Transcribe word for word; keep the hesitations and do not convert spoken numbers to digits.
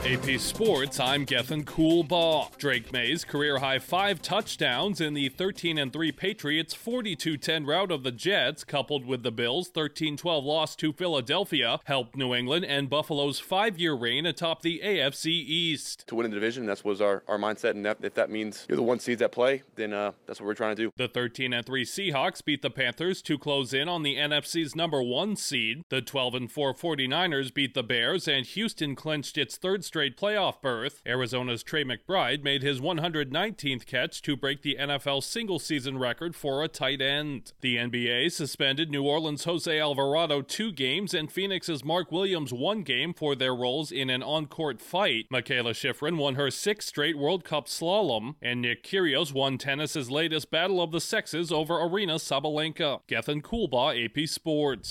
A P Sports, I'm Gethin Coolbaugh. Drake May's career-high five touchdowns in the thirteen and three Patriots' forty-two ten rout of the Jets, coupled with the Bills' thirteen twelve loss to Philadelphia, helped New England end Buffalo's five-year reign atop the A F C East. To win in the division, that was our, our mindset, and that, if that means you're the one seeds at play, then uh, that's what we're trying to do. The thirteen and three Seahawks beat the Panthers to close in on the N F C's number one seed. The twelve and four forty-niners beat the Bears, and Houston clinched its third straight playoff berth. Arizona's Trey McBride made his one hundred nineteenth catch to break the N F L single-season record for a tight end. The N B A suspended New Orleans' Jose Alvarado two games and Phoenix's Mark Williams one game for their roles in an on-court fight. Michaela Schifrin won her sixth straight World Cup slalom, and Nick Kyrgios won tennis's latest battle of the sexes over Aryna Sabalenka. Gethin Coolbaugh, A P Sports.